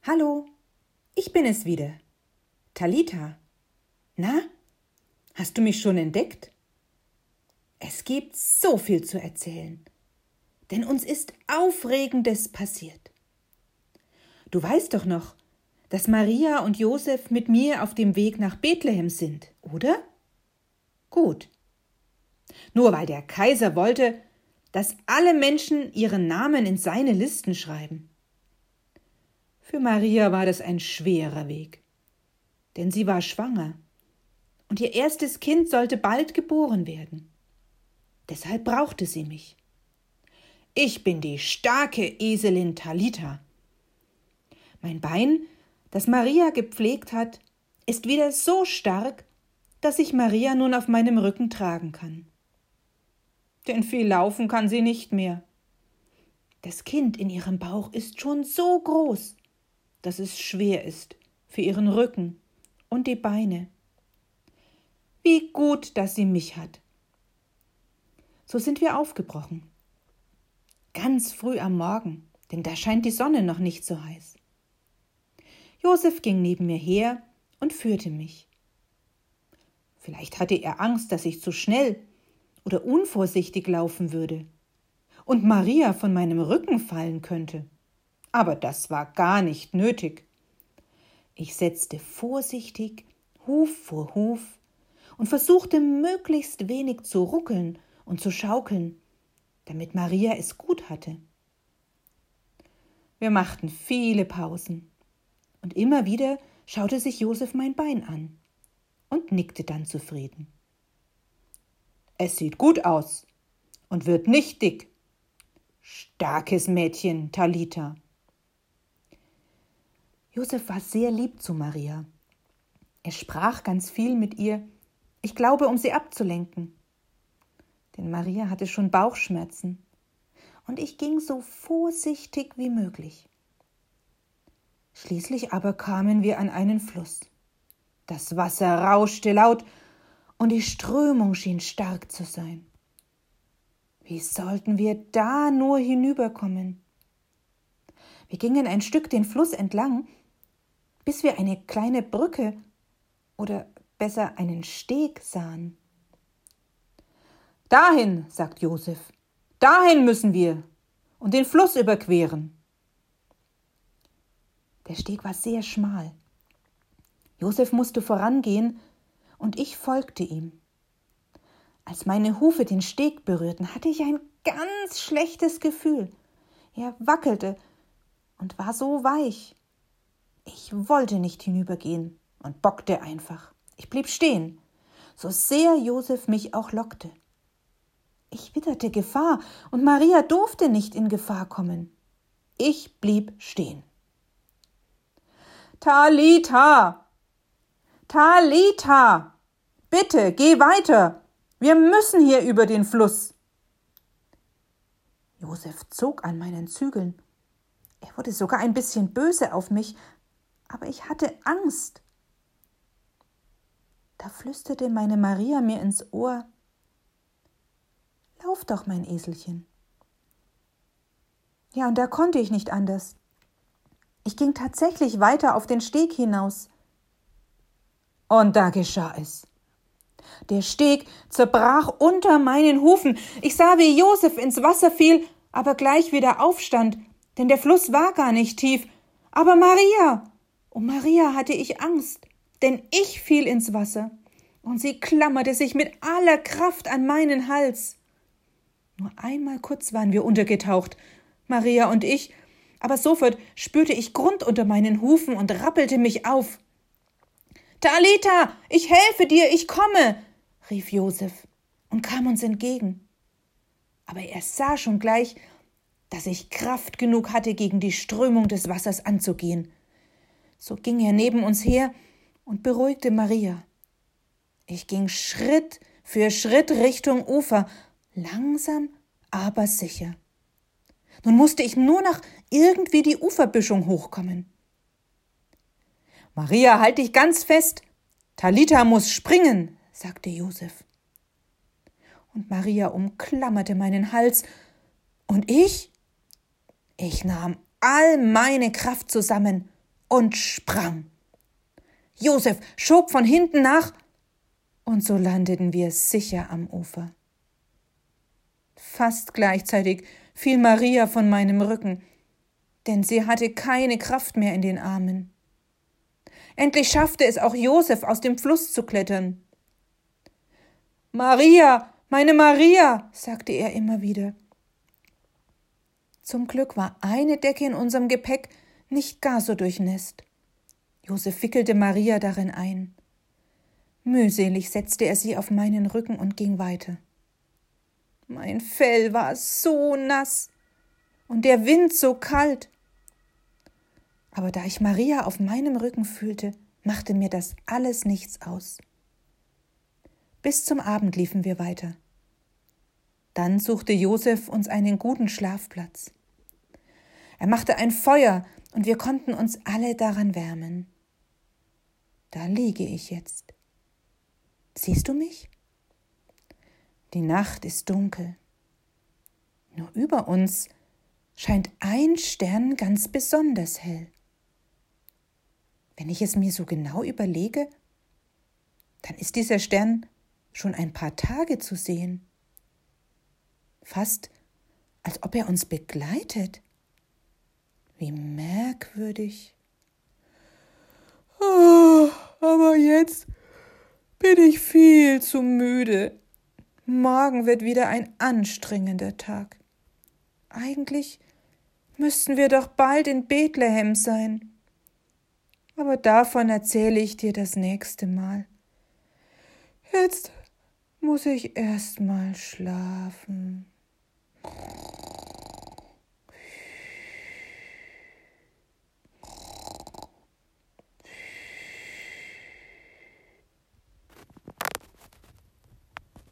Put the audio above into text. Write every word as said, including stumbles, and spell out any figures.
Hallo, ich bin es wieder, Talita. Na, hast du mich schon entdeckt? Es gibt so viel zu erzählen, denn uns ist Aufregendes passiert. Du weißt doch noch, dass Maria und Josef mit mir auf dem Weg nach Bethlehem sind, oder? Gut. Nur weil der Kaiser wollte, dass alle Menschen ihren Namen in seine Listen schreiben. Für Maria war das ein schwerer Weg, denn sie war schwanger und ihr erstes Kind sollte bald geboren werden. Deshalb brauchte sie mich. Ich bin die starke Eselin Talita. Mein Bein, das Maria gepflegt hat, ist wieder so stark, dass ich Maria nun auf meinem Rücken tragen kann. Denn viel laufen kann sie nicht mehr. Das Kind in ihrem Bauch ist schon so groß, dass es schwer ist für ihren Rücken und die Beine. Wie gut, dass sie mich hat. So sind wir aufgebrochen. Ganz früh am Morgen, denn da scheint die Sonne noch nicht so heiß. Josef ging neben mir her und führte mich. Vielleicht hatte er Angst, dass ich zu schnell oder unvorsichtig laufen würde und Maria von meinem Rücken fallen könnte. Aber das war gar nicht nötig. Ich setzte vorsichtig Huf vor Huf und versuchte möglichst wenig zu ruckeln und zu schaukeln, damit Maria es gut hatte. Wir machten viele Pausen und immer wieder schaute sich Josef mein Bein an und nickte dann zufrieden. Es sieht gut aus und wird nicht dick. Starkes Mädchen, Talita. Josef war sehr lieb zu Maria. Er sprach ganz viel mit ihr, ich glaube, um sie abzulenken. Denn Maria hatte schon Bauchschmerzen und ich ging so vorsichtig wie möglich. Schließlich aber kamen wir an einen Fluss. Das Wasser rauschte laut und die Strömung schien stark zu sein. Wie sollten wir da nur hinüberkommen? Wir gingen ein Stück den Fluss entlang, bis wir eine kleine Brücke oder besser einen Steg sahen. Dahin, sagt Josef, dahin müssen wir und den Fluss überqueren. Der Steg war sehr schmal. Josef musste vorangehen und ich folgte ihm. Als meine Hufe den Steg berührten, hatte ich ein ganz schlechtes Gefühl. Er wackelte und war so weich. Ich wollte nicht hinübergehen und bockte einfach. Ich blieb stehen, so sehr Josef mich auch lockte. Ich witterte Gefahr und Maria durfte nicht in Gefahr kommen. Ich blieb stehen. Talita! Talita! Bitte, geh weiter! Wir müssen hier über den Fluss. Josef zog an meinen Zügeln. Er wurde sogar ein bisschen böse auf mich, aber ich hatte Angst. Da flüsterte meine Maria mir ins Ohr: Lauf doch, mein Eselchen. Ja, und da konnte ich nicht anders. Ich ging tatsächlich weiter auf den Steg hinaus. Und da geschah es. Der Steg zerbrach unter meinen Hufen. Ich sah, wie Josef ins Wasser fiel, aber gleich wieder aufstand, denn der Fluss war gar nicht tief. Aber Maria, um Maria hatte ich Angst, denn ich fiel ins Wasser und sie klammerte sich mit aller Kraft an meinen Hals. Nur einmal kurz waren wir untergetaucht, Maria und ich, aber sofort spürte ich Grund unter meinen Hufen und rappelte mich auf. »Talita, ich helfe dir, ich komme«, rief Josef und kam uns entgegen. Aber er sah schon gleich, dass ich Kraft genug hatte, gegen die Strömung des Wassers anzugehen. So ging er neben uns her und beruhigte Maria. Ich ging Schritt für Schritt Richtung Ufer, langsam, aber sicher. Nun musste ich nur noch irgendwie die Uferböschung hochkommen. »Maria, halt dich ganz fest! Talita muss springen«, sagte Josef. Und Maria umklammerte meinen Hals. Und ich? Ich nahm all meine Kraft zusammen und sprang. Josef schob von hinten nach, und so landeten wir sicher am Ufer. Fast gleichzeitig fiel Maria von meinem Rücken, denn sie hatte keine Kraft mehr in den Armen. Endlich schaffte es auch Josef, aus dem Fluss zu klettern. »Maria, meine Maria«, sagte er immer wieder. Zum Glück war eine Decke in unserem Gepäck nicht gar so durchnässt. Josef wickelte Maria darin ein. Mühselig setzte er sie auf meinen Rücken und ging weiter. Mein Fell war so nass und der Wind so kalt. Aber da ich Maria auf meinem Rücken fühlte, machte mir das alles nichts aus. Bis zum Abend liefen wir weiter. Dann suchte Josef uns einen guten Schlafplatz. Er machte ein Feuer und wir konnten uns alle daran wärmen. Da liege ich jetzt. Siehst du mich? Die Nacht ist dunkel. Nur über uns scheint ein Stern ganz besonders hell. Wenn ich es mir so genau überlege, dann ist dieser Stern schon ein paar Tage zu sehen. Fast, als ob er uns begleitet. Wie merkwürdig. Oh, aber jetzt bin ich viel zu müde. Morgen wird wieder ein anstrengender Tag. Eigentlich müssten wir doch bald in Bethlehem sein. Aber davon erzähle ich dir das nächste Mal. Jetzt muss ich erst mal schlafen.